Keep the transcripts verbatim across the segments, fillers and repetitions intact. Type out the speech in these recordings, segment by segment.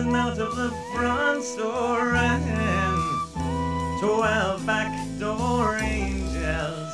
risen out of the front store and twelve back door angels.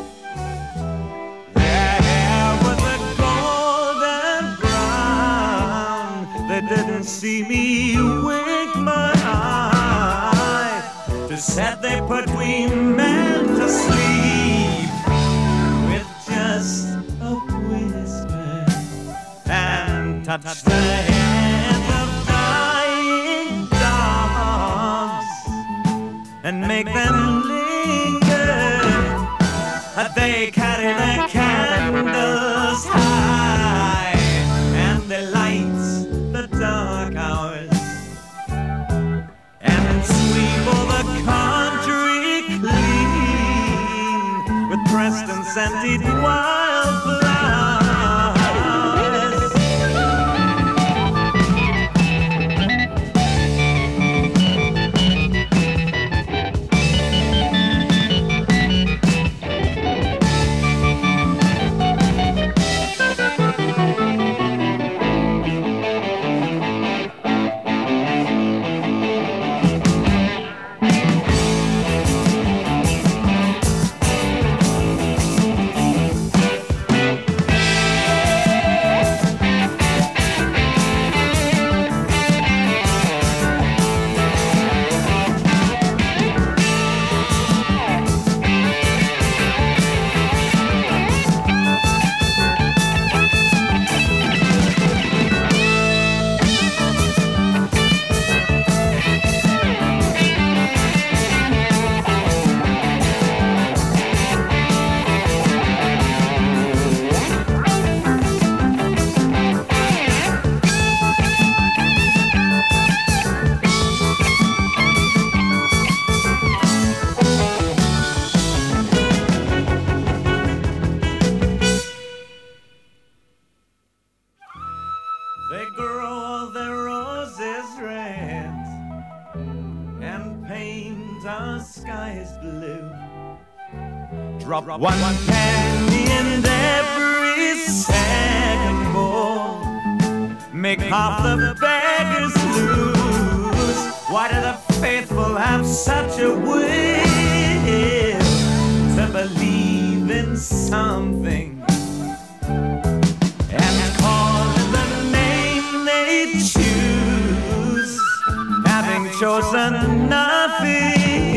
Their hair was a golden brown. They didn't see me wink my eye. To set they put we men to sleep with just a whisper and touch the hands of dying dogs and make them linger. They carry their candles high and they light the dark hours and sweep all the country clean with pressed and scented wildflowers. Drop one, one penny in every second bowl. Make half the beggars lose. Why do the faithful have such a will to believe in something and call it the name they choose, having chosen nothing?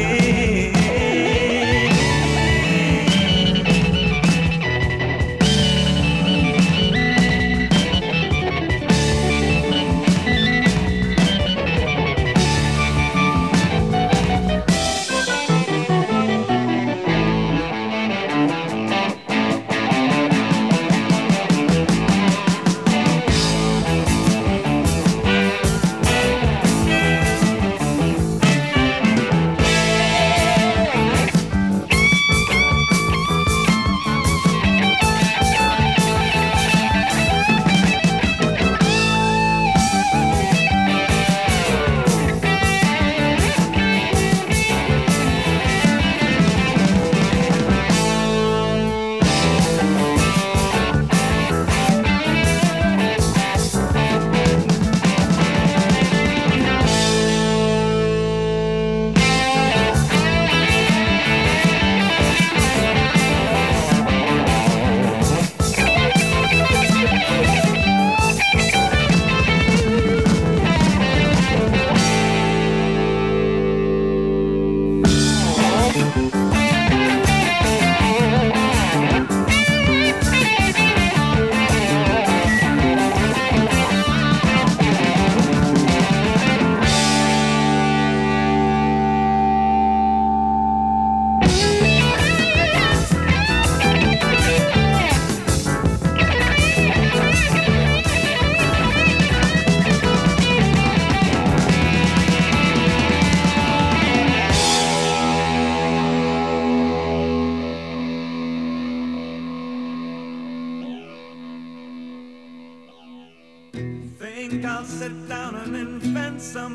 Think I'll sit down and invent some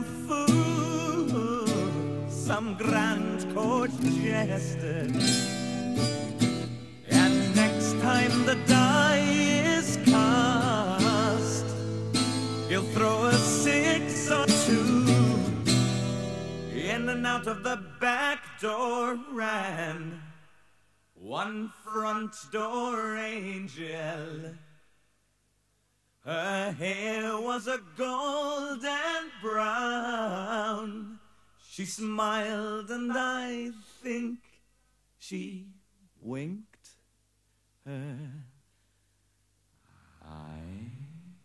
fool, some grand court jester, and next time the die is cast, he'll throw a six saw two. In and out of the back door ran one front door angel. Her hair was a golden brown. She smiled and I think she winked her eye.